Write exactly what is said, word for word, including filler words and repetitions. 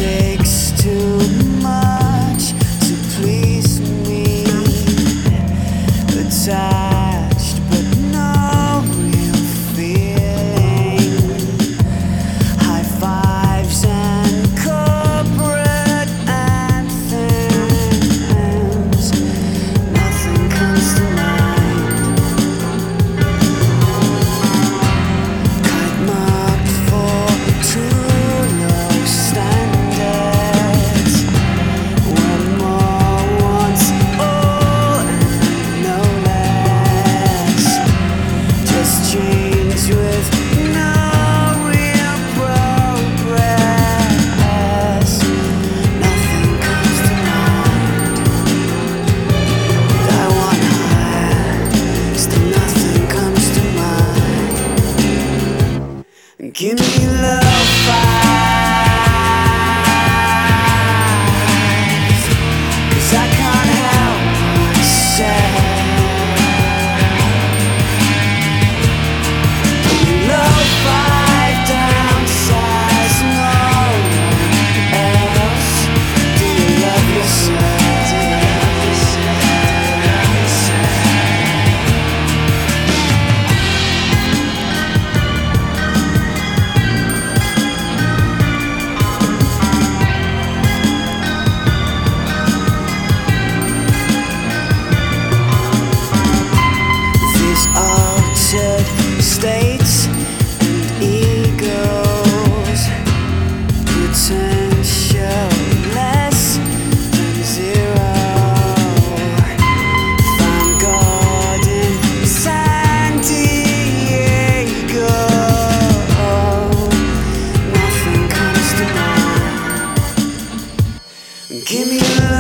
takes too much to please me. Attached but no real feeling. High fives and corporate anthems. Nothing comes to mind. Kite marked for too low standards. One more wants all and no less. Just change with no real progress. Nothing comes to mind. I want higher, still nothing comes to mind. Give me love fives, 'cause I can't help myself. Love five downsize, no one else. Do you love yourself? Do you love yourself? These altered states and egos, potential less than zero. Found God in San Diego. Nothing comes to mind. Give me love.